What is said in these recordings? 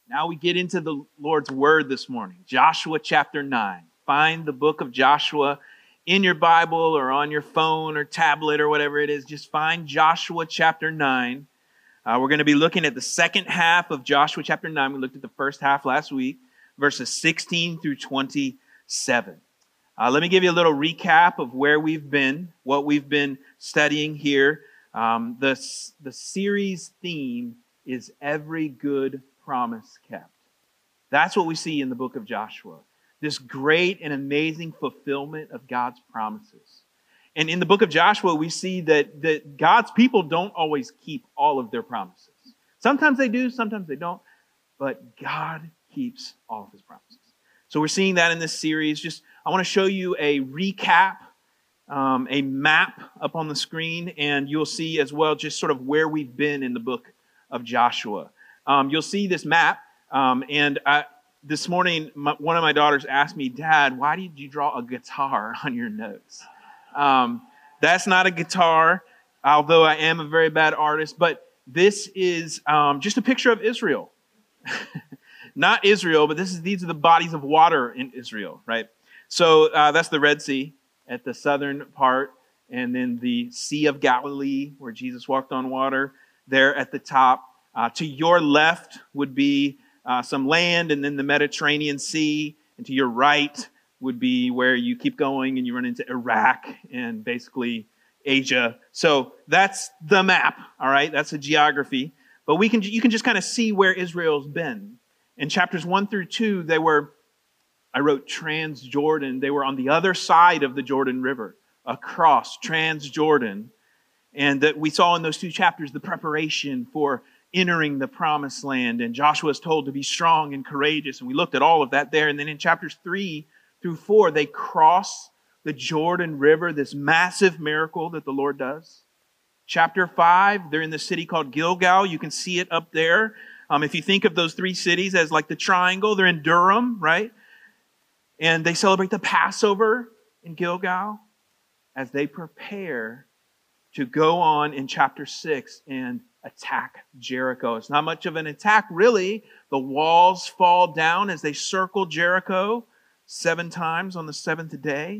Now we get into the Lord's Word this morning. Joshua chapter 9. Find the book of Joshua in your Bible or on your phone or tablet or whatever it is. Just find Joshua chapter 9. We're going to be looking at the second half of Joshua chapter 9. We looked at the first half last week, verses 16 through 27. Let me give you a little recap of where we've been, what we've been studying here. The series theme is every good promise kept. That's what we see in the book of Joshua. This great and amazing fulfillment of God's promises. And in the book of Joshua, we see that God's people don't always keep all of their promises. Sometimes they do, sometimes they don't. But God keeps all of His promises. So we're seeing that in this series. I want to show you a recap, a map up on the screen, and you'll see as well just sort of where we've been in the book of Joshua. You'll see this map, this morning, one of my daughters asked me, "Dad, why did you draw a guitar on your notes?" That's not a guitar, although I am a very bad artist, but this is just a picture of Israel. Not Israel, but these are the bodies of water in Israel, right? So that's the Red Sea at the southern part, and then the Sea of Galilee, where Jesus walked on water, there at the top. To your left would be some land, and then the Mediterranean Sea, and to your right would be where you keep going and you run into Iraq and basically Asia. So that's the map, all right? That's a geography. But you can just kind of see where Israel's been. In chapters 1 through 2, I wrote Transjordan. They were on the other side of the Jordan River, across Transjordan. And that we saw in those 2 chapters the preparation for entering the promised land. And Joshua is told to be strong and courageous. And we looked at all of that there. And then in chapters 3 through 4, they cross the Jordan River, this massive miracle that the Lord does. Chapter 5, they're in the city called Gilgal. You can see it up there. If you think of those 3 cities as like the triangle, they're in Durham, right? And they celebrate the Passover in Gilgal as they prepare to go on in chapter 6 and attack Jericho. It's not much of an attack, really. The walls fall down as they circle Jericho 7 times on the 7th day.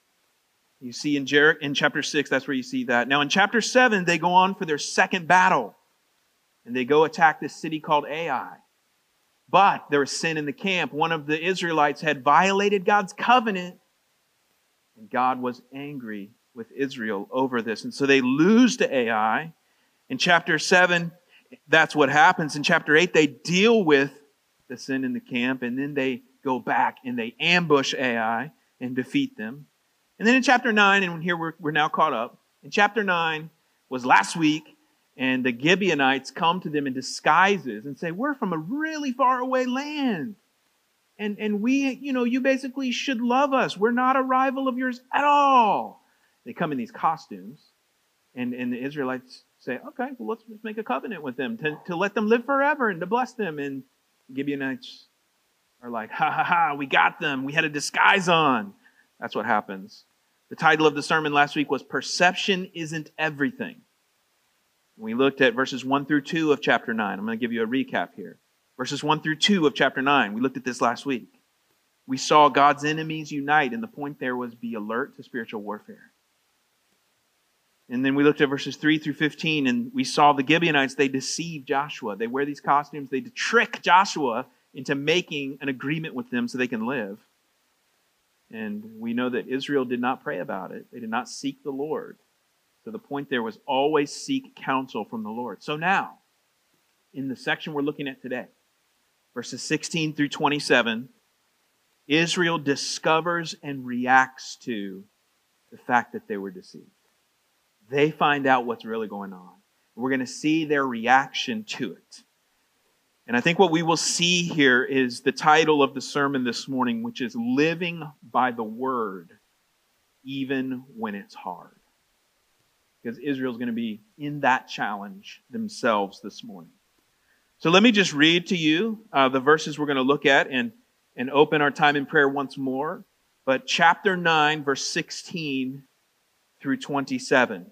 You see in chapter 6, that's where you see that. Now in chapter 7, they go on for their second battle. And they go attack this city called Ai. But there was sin in the camp. One of the Israelites had violated God's covenant. And God was angry with Israel over this. And so they lose to Ai. In chapter 7, that's what happens. In chapter 8, they deal with the sin in the camp. And then they go back and they ambush Ai and defeat them. And then in chapter 9, and here we're now caught up. In chapter 9 was last week. And the Gibeonites come to them in disguises and say, "We're from a really far away land. And we, you basically should love us. We're not a rival of yours at all." They come in these costumes. And the Israelites say, "Okay, well, let's make a covenant with them to let them live forever and to bless them." And the Gibeonites are like, "Ha ha ha, we got them. We had a disguise on." That's what happens. The title of the sermon last week was "Perception Isn't Everything." We looked at verses 1 through 2 of chapter 9. I'm going to give you a recap here. Verses 1 through 2 of chapter 9. We looked at this last week. We saw God's enemies unite, and the point there was be alert to spiritual warfare. And then we looked at verses 3 through 15, and we saw the Gibeonites, they deceive Joshua. They wear these costumes. They trick Joshua into making an agreement with them so they can live. And we know that Israel did not pray about it. They did not seek the Lord. So the point there was always seek counsel from the Lord. So now, in the section we're looking at today, verses 16 through 27, Israel discovers and reacts to the fact that they were deceived. They find out what's really going on. We're going to see their reaction to it. And I think what we will see here is the title of the sermon this morning, which is Living by the Word, Even When It's Hard. Because Israel's going to be in that challenge themselves this morning. So let me just read to you the verses we're going to look at and open our time in prayer once more. But chapter 9, verse 16 through 27.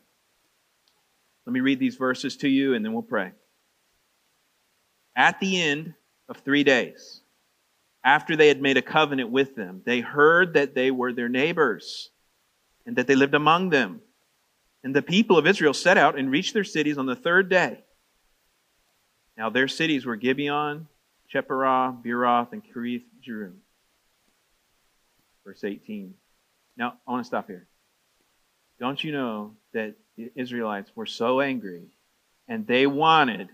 Let me read these verses to you and then we'll pray. At the end, of 3 days, after they had made a covenant with them, they heard that they were their neighbors and that they lived among them. And the people of Israel set out and reached their cities on the 3rd day. Now their cities were Gibeon, Chephirah, Beeroth, and Kiriath Jearim. Verse 18. Now, I want to stop here. Don't you know that the Israelites were so angry and they wanted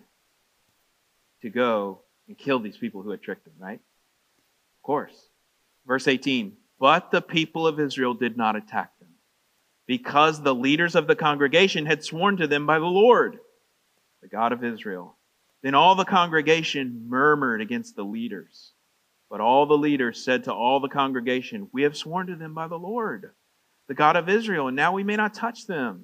to go and kill these people who had tricked them, right? Of course. Verse 18. But the people of Israel did not attack them, because the leaders of the congregation had sworn to them by the Lord, the God of Israel. Then all the congregation murmured against the leaders. But all the leaders said to all the congregation, we have sworn to them by the Lord, the God of Israel, and now we may not touch them.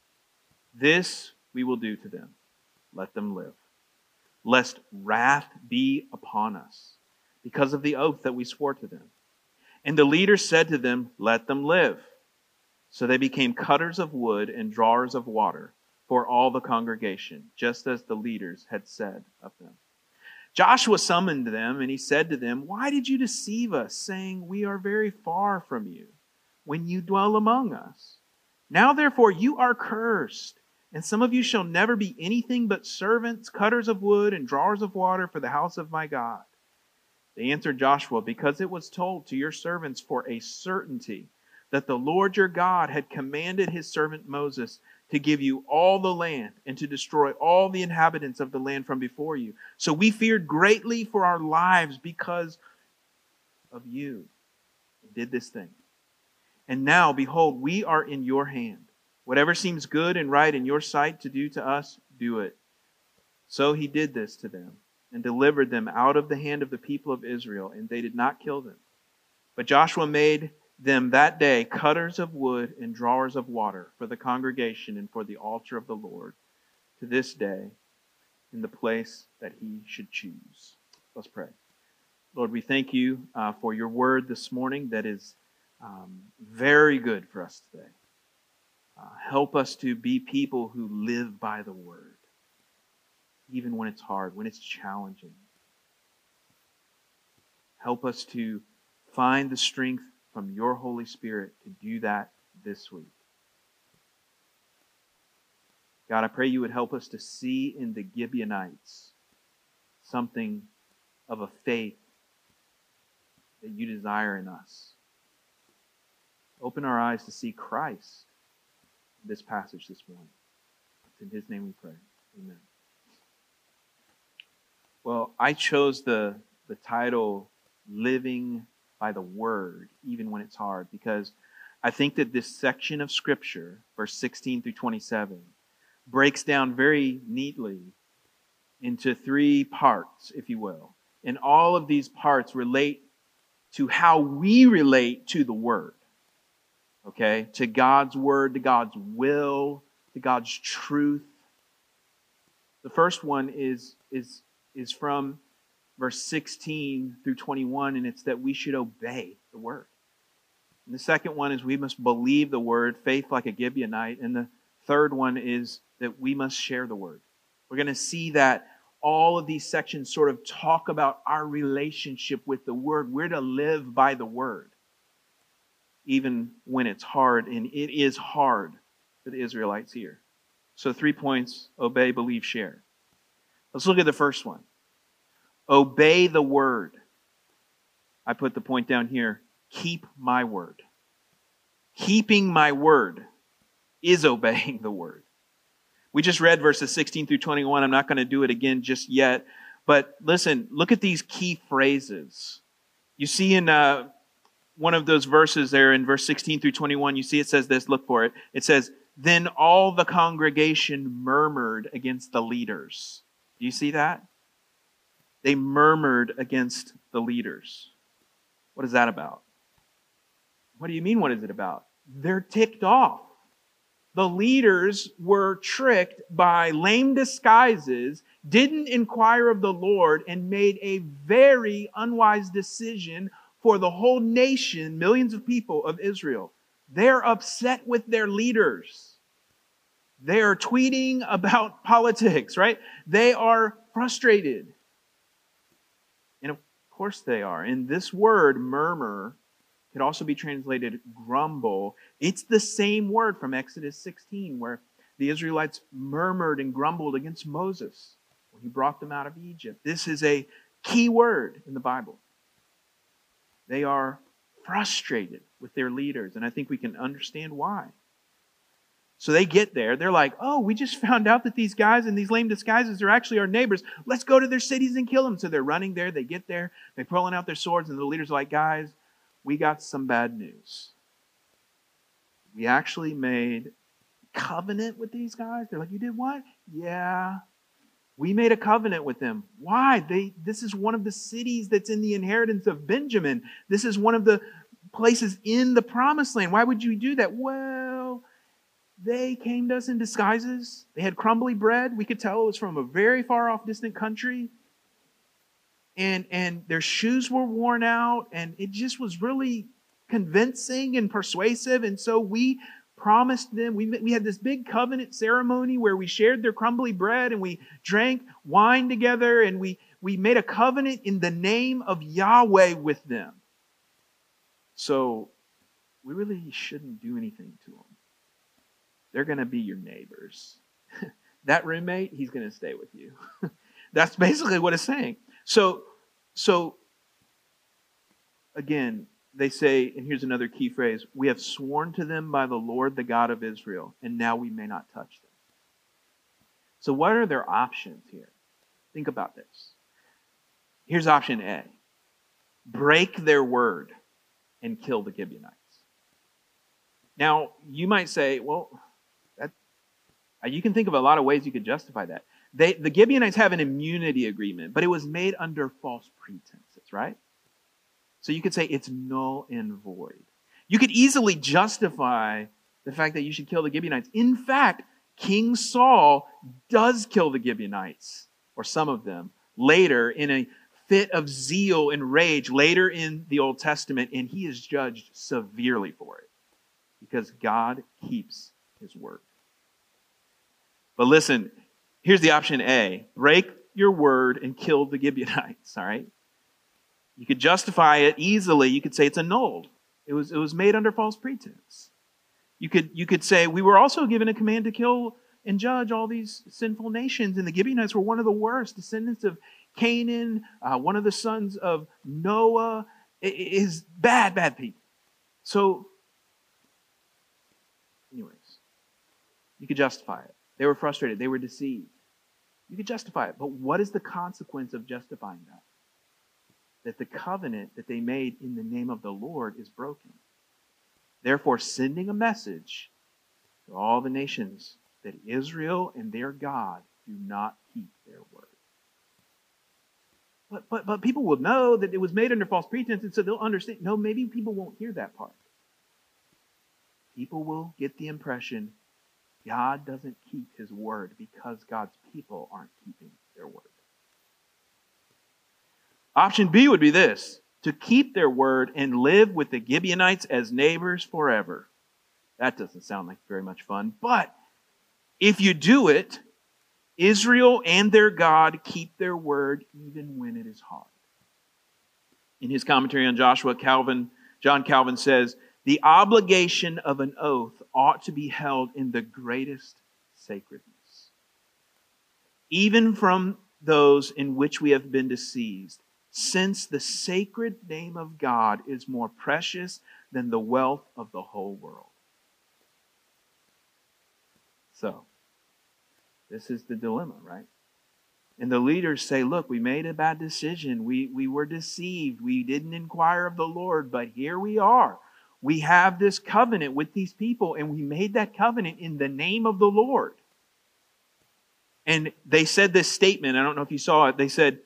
This we will do to them. Let them live, lest wrath be upon us, because of the oath that we swore to them. And the leaders said to them, let them live. So they became cutters of wood and drawers of water for all the congregation, just as the leaders had said of them. Joshua summoned them, and he said to them, why did you deceive us, saying, we are very far from you, when you dwell among us? Now therefore you are cursed, and some of you shall never be anything but servants, cutters of wood, and drawers of water for the house of my God. They answered Joshua, because it was told to your servants for a certainty that the Lord your God had commanded his servant Moses to give you all the land and to destroy all the inhabitants of the land from before you. So we feared greatly for our lives because of you and did this thing. And now, behold, we are in your hand. Whatever seems good and right in your sight to do to us, do it. So he did this to them and delivered them out of the hand of the people of Israel, and they did not kill them. But Joshua made them that day cutters of wood and drawers of water for the congregation and for the altar of the Lord, to this day, in the place that he should choose. Let's pray. Lord, we thank you for your word this morning that is very good for us today. Help us to be people who live by the word, even when it's hard, when it's challenging. Help us to find the strength from your Holy Spirit to do that this week. God, I pray you would help us to see in the Gibeonites something of a faith that you desire in us. Open our eyes to see Christ in this passage this morning. It's in his name we pray. Amen. Well, I chose the title, Living by the Word, even when it's hard, because I think that this section of Scripture, verse 16 through 27, breaks down very neatly into 3 parts, if you will. And all of these parts relate to how we relate to the Word. Okay? To God's Word, to God's will, to God's truth. The first one is from verse 16 through 21, and it's that we should obey the word. And the second one is we must believe the word, faith like a Gibeonite. And the third one is that we must share the word. We're going to see that all of these sections sort of talk about our relationship with the word. We're to live by the word, even when it's hard, and it is hard for the Israelites here. So 3 points: obey, believe, share. Let's look at the first one. Obey the word. I put the point down here. Keep my word. Keeping my word is obeying the word. We just read verses 16 through 21. I'm not going to do it again just yet. But listen, look at these key phrases. You see in one of those verses there in verse 16 through 21, you see it says this. Look for it. It says, then all the congregation murmured against the leaders. Do you see that? They murmured against the leaders. What is that about? What do you mean, what is it about? They're ticked off. The leaders were tricked by lame disguises, didn't inquire of the Lord, and made a very unwise decision for the whole nation, millions of people of Israel. They're upset with their leaders. They are tweeting about politics, right? They are frustrated. And of course they are. And this word, murmur, could also be translated grumble. It's the same word from Exodus 16 where the Israelites murmured and grumbled against Moses when he brought them out of Egypt. This is a key word in the Bible. They are frustrated with their leaders, and I think we can understand why. So they get there. They're like, oh, we just found out that these guys in these lame disguises are actually our neighbors. Let's go to their cities and kill them. So they're running there. They get there. They're pulling out their swords, and the leaders are like, guys, we got some bad news. We actually made covenant with these guys. They're like, you did what? Yeah, we made a covenant with them. Why? This is one of the cities that's in the inheritance of Benjamin. This is one of the places in the promised land. Why would you do that? Well, they came to us in disguises. They had crumbly bread. We could tell it was from a very far off distant country. And their shoes were worn out, and it just was really convincing and persuasive. And so we promised them, we had this big covenant ceremony where we shared their crumbly bread and we drank wine together, and we made a covenant in the name of Yahweh with them. So we really shouldn't do anything to them. They're going to be your neighbors. That roommate, he's going to stay with you. That's basically what it's saying. So again, they say, and here's another key phrase, we have sworn to them by the Lord, the God of Israel, and now we may not touch them. So what are their options here? Think about this. Here's option A. Break their word and kill the Gibeonites. Now, you might say, well, you can think of a lot of ways you could justify that. The Gibeonites have an immunity agreement, but it was made under false pretenses, right? So you could say it's null and void. You could easily justify the fact that you should kill the Gibeonites. In fact, King Saul does kill the Gibeonites, or some of them, later in a fit of zeal and rage later in the Old Testament, and he is judged severely for it because God keeps his word. But listen, here's the option A. Break your word and kill the Gibeonites, all right? You could justify it easily. You could say it's annulled. It was made under false pretense. You could say we were also given a command to kill and judge all these sinful nations, and the Gibeonites were one of the worst, descendants of Canaan, one of the sons of Noah, is bad people. So, anyways, you could justify it. They were frustrated. They were deceived. You could justify it. But what is the consequence of justifying that? That the covenant that they made in the name of the Lord is broken. Therefore, sending a message to all the nations that Israel and their God do not keep their word. But people will know that it was made under false pretense, and so they'll understand. No, maybe people won't hear that part. People will get the impression God doesn't keep his word because God's people aren't keeping their word. Option B would be this: to keep their word and live with the Gibeonites as neighbors forever. That doesn't sound like very much fun, but if you do it, Israel and their God keep their word even when it is hard. In his commentary on Joshua, John Calvin says, the obligation of an oath ought to be held in the greatest sacredness, even from those in which we have been deceived, since the sacred name of God is more precious than the wealth of the whole world. So, this is the dilemma, right? And the leaders say, look, we made a bad decision. We were deceived. We didn't inquire of the Lord, but here we are. We have this covenant with these people, and we made that covenant in the name of the Lord. And they said this statement, I don't know if you saw it, they said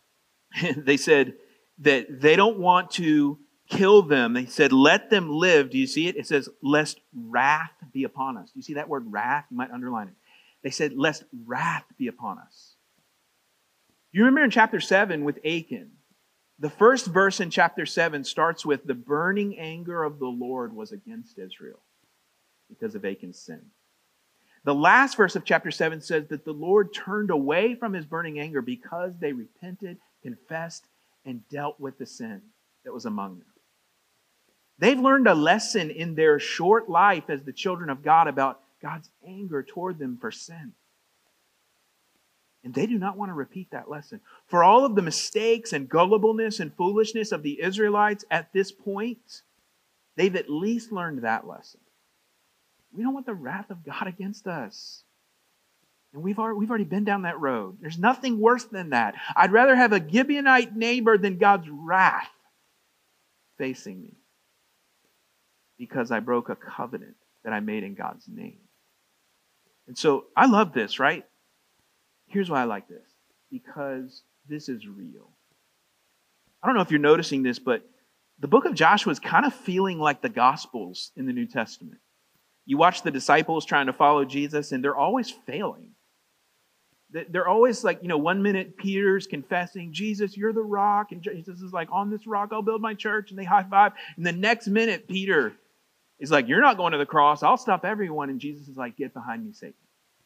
that they don't want to kill them. They said, let them live. Do you see it? It says, lest wrath be upon us. Do you see that word wrath? You might underline it. They said, lest wrath be upon us. You remember in chapter 7 with Achan, the first verse in chapter 7 starts with, the burning anger of the Lord was against Israel because of Achan's sin. The last verse of chapter 7 says that the Lord turned away from his burning anger because they repented, confessed, and dealt with the sin that was among them. They've learned a lesson in their short life as the children of God about God's anger toward them for sin. And they do not want to repeat that lesson. For all of the mistakes and gullibleness and foolishness of the Israelites at this point, they've at least learned that lesson. We don't want the wrath of God against us. And we've already been down that road. There's nothing worse than that. I'd rather have a Gibeonite neighbor than God's wrath facing me, because I broke a covenant that I made in God's name. And so I love this, right? Here's why I like this. Because this is real. I don't know if you're noticing this, but the book of Joshua is kind of feeling like the Gospels in the New Testament. You watch the disciples trying to follow Jesus, and they're always failing. They're always like, 1 minute Peter's confessing, Jesus, you're the rock. And Jesus is like, on this rock I'll build my church. And they high five. And the next minute, Peter is like, you're not going to the cross. I'll stop everyone. And Jesus is like, get behind me, Satan.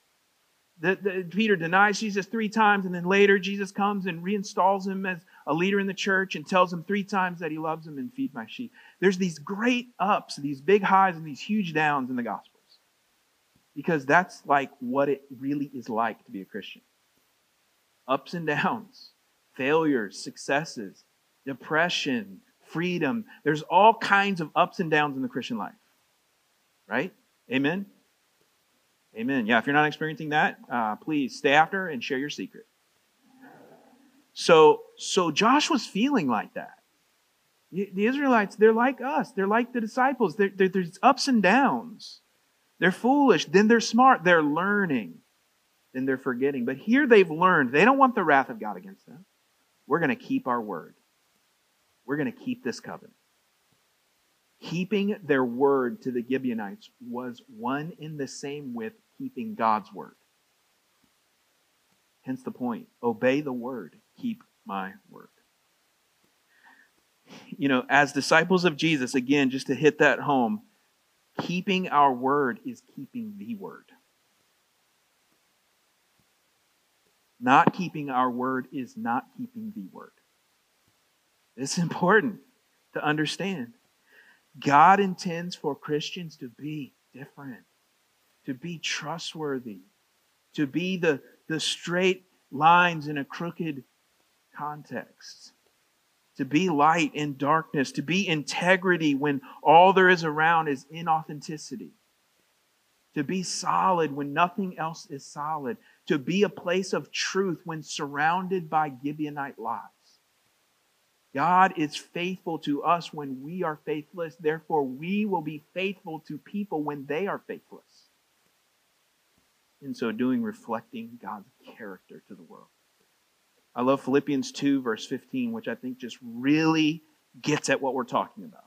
Peter denies Jesus 3 times. And then later, Jesus comes and reinstalls him as a leader in the church and tells him 3 times that he loves him and feed my sheep. There's these great ups, these big highs, and these huge downs in the Gospels. Because that's like what it really is like to be a Christian. Ups and downs, failures, successes, depression, freedom. There's all kinds of ups and downs in the Christian life. Right? Amen? Amen. Yeah, if you're not experiencing that, please stay after and share your secret. So Joshua's feeling like that. The Israelites, they're like us. They're like the disciples. There's ups and downs. They're foolish, then they're smart. They're learning, then they're forgetting. But here they've learned. They don't want the wrath of God against them. We're going to keep our word. We're going to keep this covenant. Keeping their word to the Gibeonites was one in the same with keeping God's word. Hence the point. Obey the word. Keep my word. As disciples of Jesus, again, just to hit that home, keeping our word is keeping the word. Not keeping our word is not keeping the word. It's important to understand. God intends for Christians to be different, to be trustworthy, to be the straight lines in a crooked context. To be light in darkness, to be integrity when all there is around is inauthenticity. To be solid when nothing else is solid. To be a place of truth when surrounded by Gibeonite lies. God is faithful to us when we are faithless. Therefore, we will be faithful to people when they are faithless. In so doing, reflecting God's character to the world. I love Philippians 2, verse 15, which I think just really gets at what we're talking about.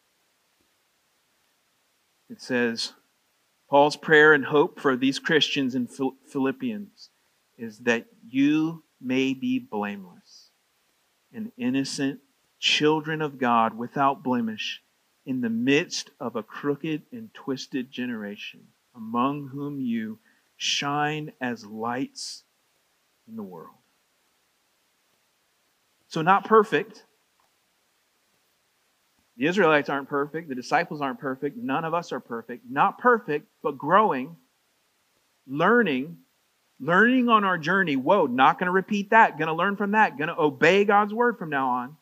It says, Paul's prayer and hope for these Christians in Philippians is that you may be blameless and innocent children of God without blemish in the midst of a crooked and twisted generation, among whom you shine as lights in the world. So not perfect. The Israelites aren't perfect. The disciples aren't perfect. None of us are perfect. Not perfect, but growing, learning on our journey. Whoa, not going to repeat that. Going to learn from that. Going to obey God's word from now on.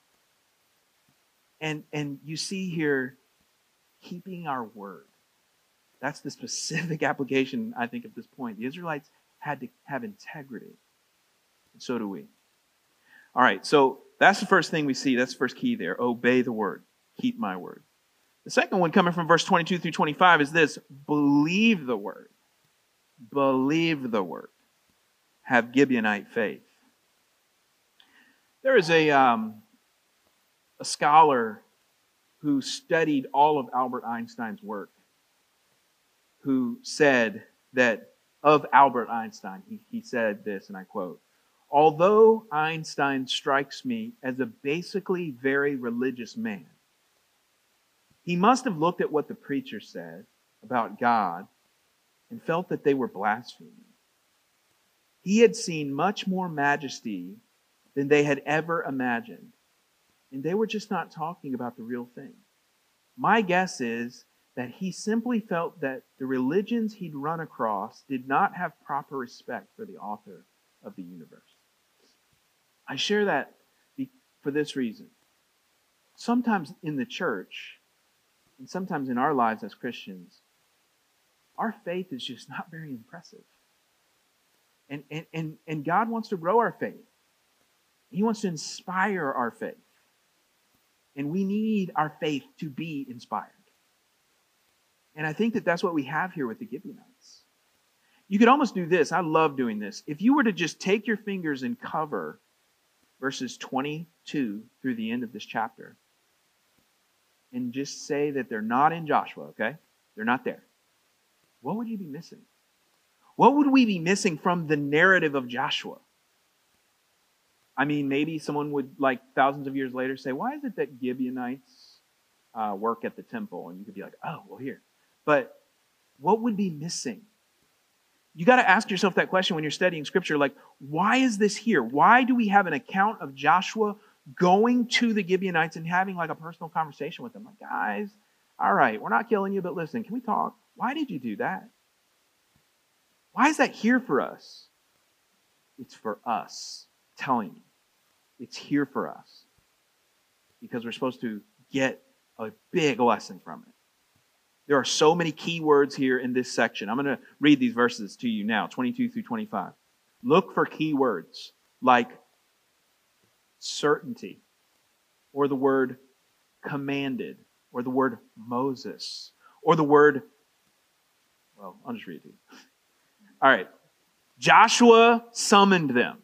And you see here, keeping our word. That's the specific application, I think, at this point. The Israelites had to have integrity. And so do we. All right, so that's the first thing we see. That's the first key there. Obey the word. Keep my word. The second one, coming from verse 22 through 25, is this. Believe the word. Believe the word. Have Gibeonite faith. There is a scholar who studied all of Albert Einstein's work, who said that of Albert Einstein, he said this, and I quote, "Although Einstein strikes me as a basically very religious man, he must have looked at what the preacher said about God and felt that they were blaspheming. He had seen much more majesty than they had ever imagined, And they were just not talking about the real thing. My guess is that he simply felt that the religions he'd run across did not have proper respect for the author of the universe. I share that for this reason. Sometimes in the church, and sometimes in our lives as Christians, our faith is just not very impressive. And God wants to grow our faith. He wants to inspire our faith. And we need our faith to be inspired. And I think that that's what we have here with the Gibeonites. You could almost do this. I love doing this. If you were to just take your fingers and cover verses 22 through the end of this chapter and just say that they're not in Joshua, okay? They're not there. What would you be missing? What would we be missing from the narrative of Joshua? I mean, maybe someone would, like thousands of years later, say, why is it that Gibeonites work at the temple? And you could be like, oh, well, here. But what would be missing? You got to ask yourself that question when you're studying Scripture, like, why is this here? Why do we have an account of Joshua going to the Gibeonites and having like a personal conversation with them? Like, guys, all right, we're not killing you, but listen, can we talk? Why did you do that? Why is that here for us? It's for us. I'm telling you, it's here for us because we're supposed to get a big lesson from it. There are so many key words here in this section. I'm going to read these verses to you now, 22 through 25. Look for key words like certainty, or the word commanded, or the word Moses, or the word, well, I'll just read it to you. All right. Joshua summoned them.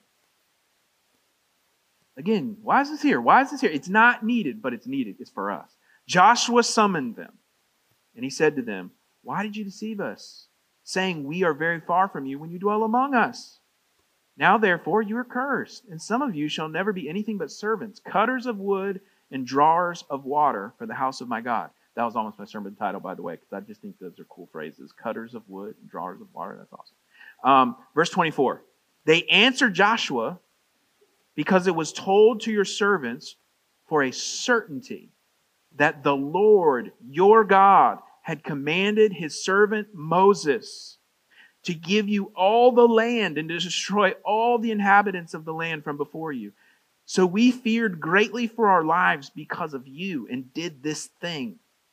Again, why is this here? Why is this here? It's not needed, but it's needed. It's for us. Joshua summoned them. And he said to them, why did you deceive us, saying we are very far from you when you dwell among us? Now therefore you are cursed, and some of you shall never be anything but servants, cutters of wood and drawers of water for the house of my God. That was almost my sermon title, by the way, because I just think those are cool phrases. Cutters of wood and drawers of water. That's awesome. Verse 24. They answered Joshua, because it was told to your servants for a certainty that the Lord, your God, had commanded his servant Moses to give you all the land and to destroy all the inhabitants of the land from before you. So we feared greatly for our lives because of you and did this thing.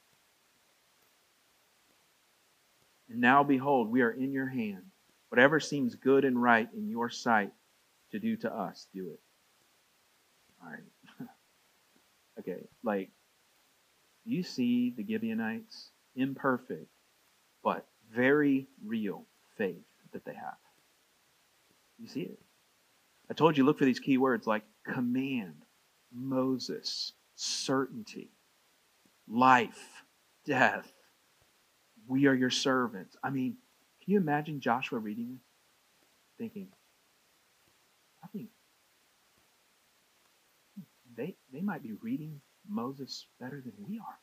And now behold, we are in your hand. Whatever seems good and right in your sight to do to us, do it. All right. Okay, like, you see the Gibeonites, imperfect, but very real faith that they have. You see it. I told you, look for these key words like command, Moses, certainty, life, death. We are your servants. I mean, can you imagine Joshua reading this? Thinking, I think they might be reading Moses better than we are.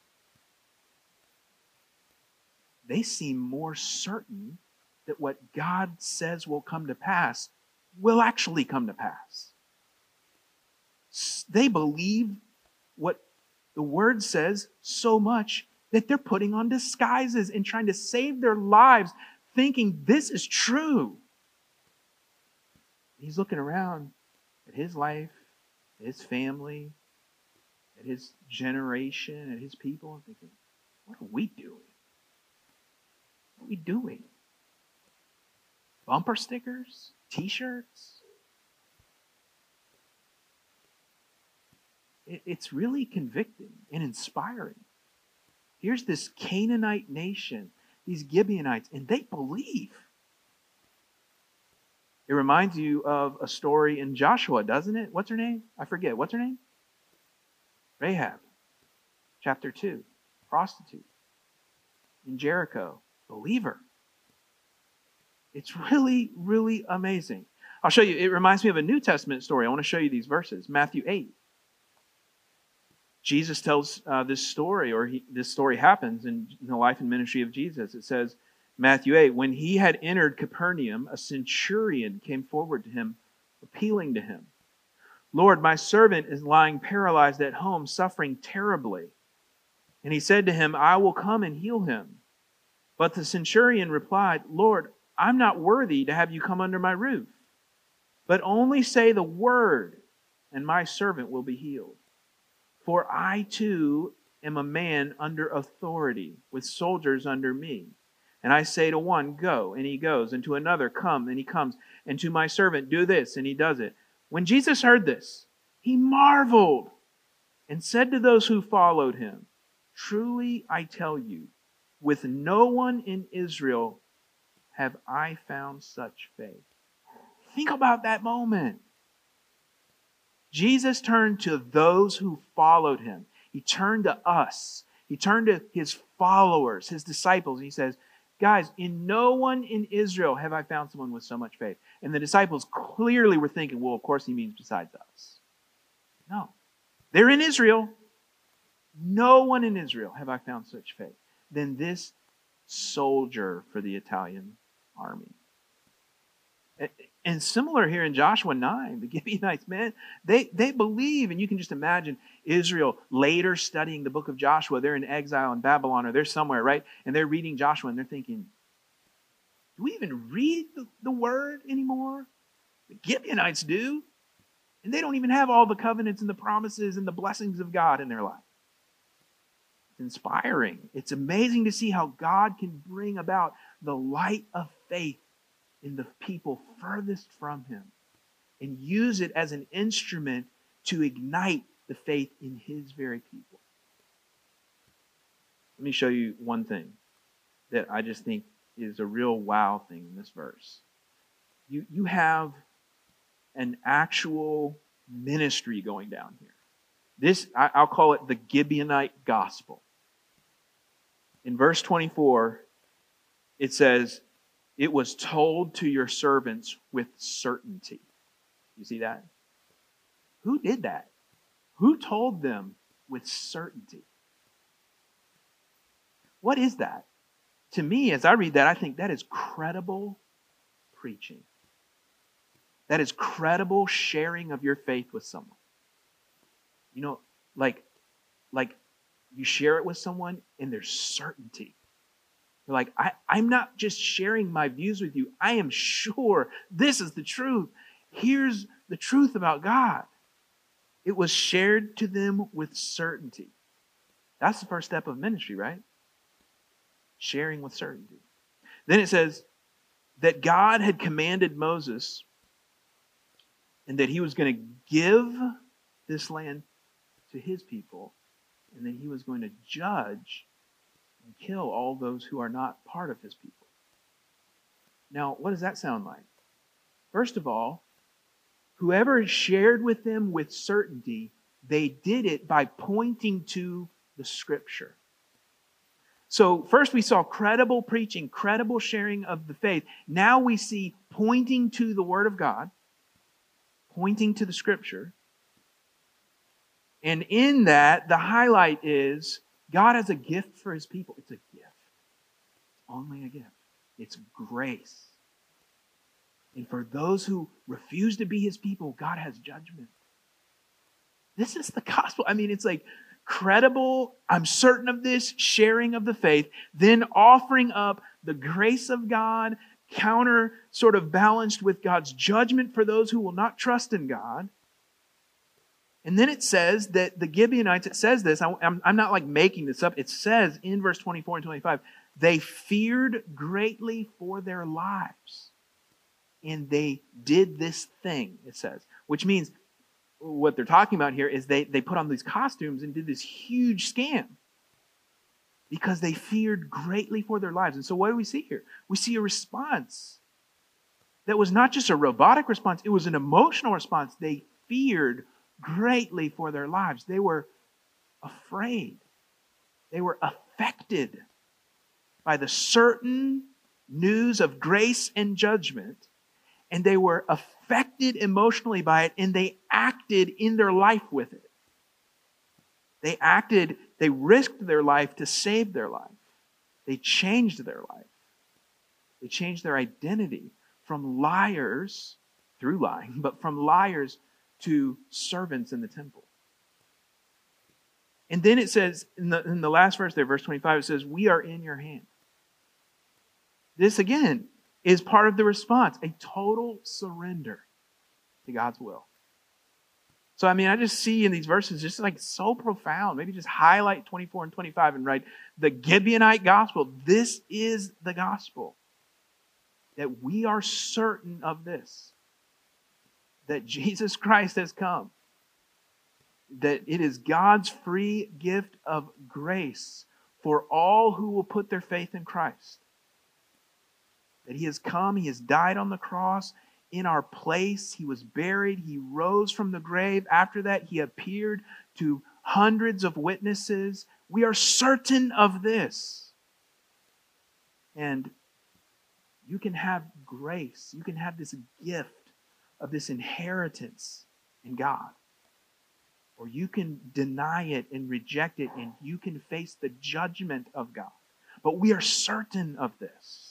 They seem more certain that what God says will come to pass will actually come to pass. They believe what the Word says so much that they're putting on disguises and trying to save their lives, thinking this is true. He's looking around at his life, at his family, at his generation, at his people, and thinking, what are we doing? What are we doing? Bumper stickers? T-shirts? It's really convicting and inspiring. Here's this Canaanite nation, these Gibeonites, and they believe. It reminds you of a story in Joshua, doesn't it? What's her name? I forget. What's her name? Rahab. Chapter 2. Prostitute. In Jericho. Believer. It's really, really amazing. I'll show you. It reminds me of a New Testament story. I want to show you these verses. Matthew 8. Jesus tells this story, this story happens in the life and ministry of Jesus. It says, Matthew 8, when he had entered Capernaum, a centurion came forward to him, appealing to him. Lord, my servant is lying paralyzed at home, suffering terribly. And he said to him, I will come and heal him. But the centurion replied, Lord, I'm not worthy to have you come under my roof. But only say the word, and my servant will be healed. For I too am a man under authority, with soldiers under me. And I say to one, go, and he goes, and to another, come, and he comes, and to my servant, do this, and he does it. When Jesus heard this, he marveled and said to those who followed him, truly I tell you, with no one in Israel have I found such faith. Think about that moment. Jesus turned to those who followed him. He turned to us. He turned to his followers, his disciples. And he says, guys, in no one in Israel have I found someone with so much faith. And the disciples clearly were thinking, well, of course he means besides us. No. They're in Israel. No one in Israel have I found such faith than this soldier for the Italian army. And similar here in Joshua 9, the Gibeonites, man, they believe, and you can just imagine Israel later studying the book of Joshua. They're in exile in Babylon, or they're somewhere, right? And they're reading Joshua, and they're thinking, do we even read the word anymore? The Gibeonites do. And they don't even have all the covenants and the promises and the blessings of God in their life. It's inspiring. It's amazing to see how God can bring about the light of faith in the people furthest from him and use it as an instrument to ignite the faith in his very people. Let me show you one thing that I just think is a real wow thing in this verse. You have an actual ministry going down here. This, I'll call it the Gibeonite gospel. In verse 24, it says, it was told to your servants with certainty. You see that? Who did that? Who told them with certainty? What is that? To me, as I read that, I think that is credible preaching. That is credible sharing of your faith with someone. You know, like you share it with someone and there's certainty. You're like, I'm not just sharing my views with you. I am sure this is the truth. Here's the truth about God. It was shared to them with certainty. That's the first step of ministry, right? Sharing with certainty. Then it says that God had commanded Moses and that he was going to give this land to his people, and then he was going to judge and kill all those who are not part of his people. Now, what does that sound like? First of all, whoever shared with them with certainty, they did it by pointing to the Scripture. So first we saw credible preaching, credible sharing of the faith. Now we see pointing to the Word of God, pointing to the Scripture. And in that, the highlight is God has a gift for his people. It's a gift. It's only a gift. It's grace. And for those who refuse to be his people, God has judgment. This is the gospel. I mean, it's like credible, I'm certain of this, sharing of the faith, then offering up the grace of God, counter sort of balanced with God's judgment for those who will not trust in God. And then it says that the Gibeonites, it says this, I'm not like making this up, it says in verse 24 and 25, they feared greatly for their lives. And they did this thing, it says. Which means, what they're talking about here is they put on these costumes and did this huge scam. Because they feared greatly for their lives. And so what do we see here? We see a response that was not just a robotic response, it was an emotional response. They feared greatly for their lives. They were afraid. They were affected by the certain news of grace and judgment, and they were affected emotionally by it, and they acted in their life with it. They risked their life to save their life. They changed their life. They changed their identity from liars, through lying, but from liars to servants in the temple. And then it says, in the last verse there, verse 25, it says, we are in your hand. This, again, is part of the response, a total surrender to God's will. So, I just see in these verses just like so profound. Maybe just highlight 24 and 25 and write the Gibeonite gospel. This is the gospel. That we are certain of this. That Jesus Christ has come. That it is God's free gift of grace for all who will put their faith in Christ. That He has come, He has died on the cross in our place. He was buried. He rose from the grave. After that, He appeared to hundreds of witnesses. We are certain of this. And you can have grace. You can have this gift of this inheritance in God. Or you can deny it and reject it, and you can face the judgment of God. But we are certain of this.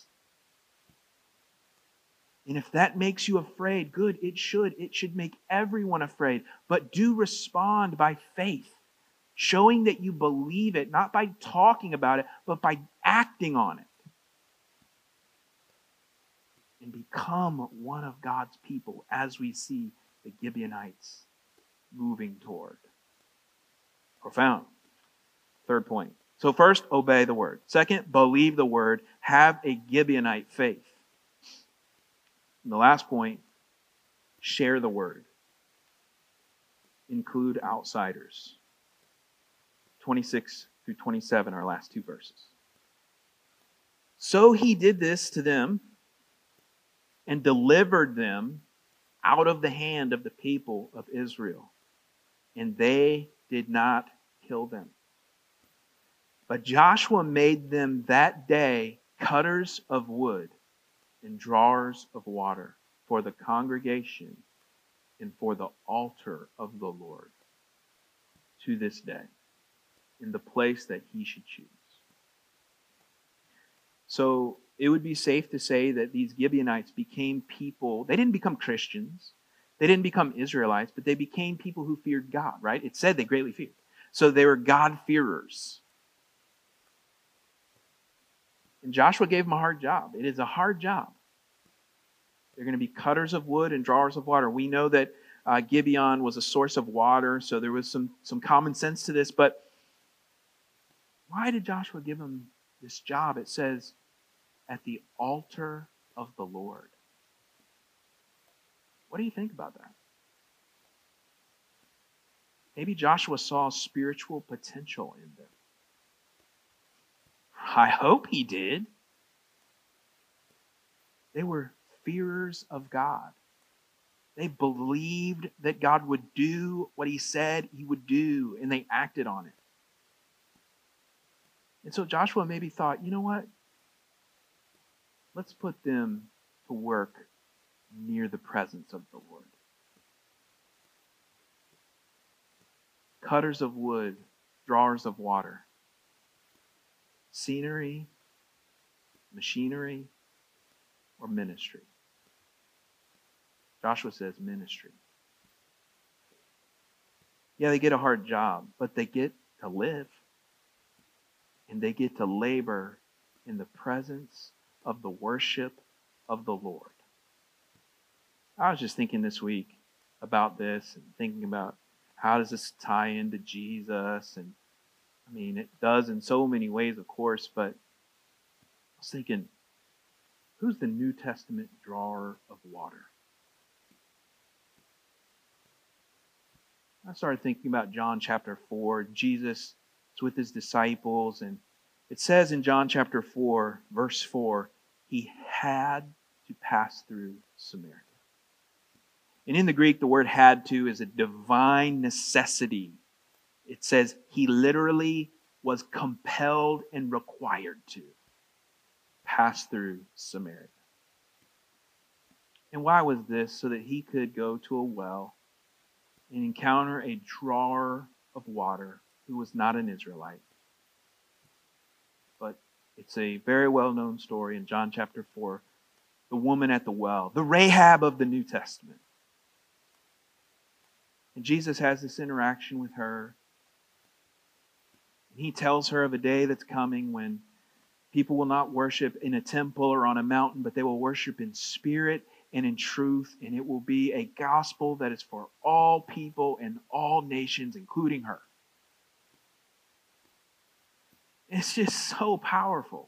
And if that makes you afraid, good, it should. It should make everyone afraid. But do respond by faith, showing that you believe it, not by talking about it, but by acting on it. And become one of God's people as we see the Gibeonites moving toward. Profound. Third point. So first, obey the word. Second, believe the word. Have a Gibeonite faith. And the last point, share the word. Include outsiders. 26 through 27, our last two verses. So He did this to them and delivered them out of the hand of the people of Israel. And they did not kill them. But Joshua made them that day cutters of wood and drawers of water for the congregation and for the altar of the Lord to this day, in the place that He should choose. So it would be safe to say that these Gibeonites became people. They didn't become Christians. They didn't become Israelites, but they became people who feared God, right? It said they greatly feared. So they were God-fearers. And Joshua gave them a hard job. It is a hard job. They're going to be cutters of wood and drawers of water. We know that Gibeon was a source of water, so there was some common sense to this. But why did Joshua give them this job? It says, at the altar of the Lord. What do you think about that? Maybe Joshua saw spiritual potential in them. I hope he did. They were fearers of God. They believed that God would do what He said He would do, and they acted on it. And so Joshua maybe thought, you know what? Let's put them to work near the presence of the Lord. Cutters of wood, drawers of water. Scenery, machinery, or ministry? Joshua says ministry. Yeah, they get a hard job, but they get to live. And they get to labor in the presence of the worship of the Lord. I was just thinking this week about this and thinking about how does this tie into Jesus? And it does in so many ways, of course, but I was thinking, who's the New Testament drawer of water? I started thinking about John chapter 4. Jesus is with His disciples, and it says in John chapter 4, verse 4, He had to pass through Samaria. And in the Greek, the word had to is a divine necessity. It says He literally was compelled and required to pass through Samaria. And why was this? So that He could go to a well and encounter a drawer of water who was not an Israelite. But it's a very well-known story in John chapter 4. The woman at the well, the Rahab of the New Testament. And Jesus has this interaction with her. He tells her of a day that's coming when people will not worship in a temple or on a mountain, but they will worship in spirit and in truth. And it will be a gospel that is for all people and all nations, including her. It's just so powerful.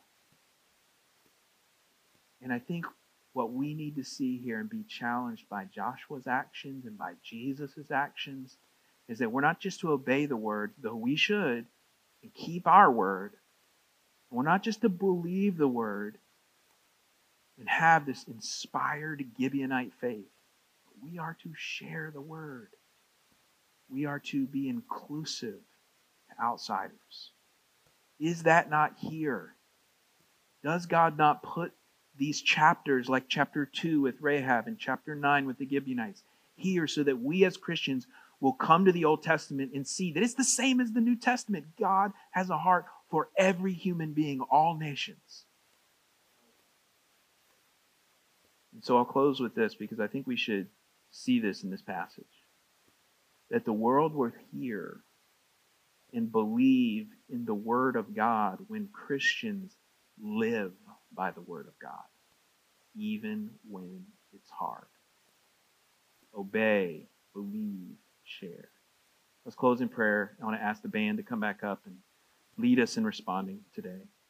And I think what we need to see here and be challenged by Joshua's actions and by Jesus' actions is that we're not just to obey the word, though we should, and keep our word. We're not just to believe the word and have this inspired Gibeonite faith. We are to share the word. We are to be inclusive to outsiders. Is that not here? Does God not put these chapters, like chapter 2 with Rahab and chapter 9 with the Gibeonites, here so that we as Christians will come to the Old Testament and see that it's the same as the New Testament? God has a heart for every human being, all nations. And so I'll close with this because I think we should see this in this passage. That the world will hear and believe in the Word of God when Christians live by the Word of God, even when it's hard. Obey, believe, share. Let's close in prayer. I want to ask the band to come back up and lead us in responding today.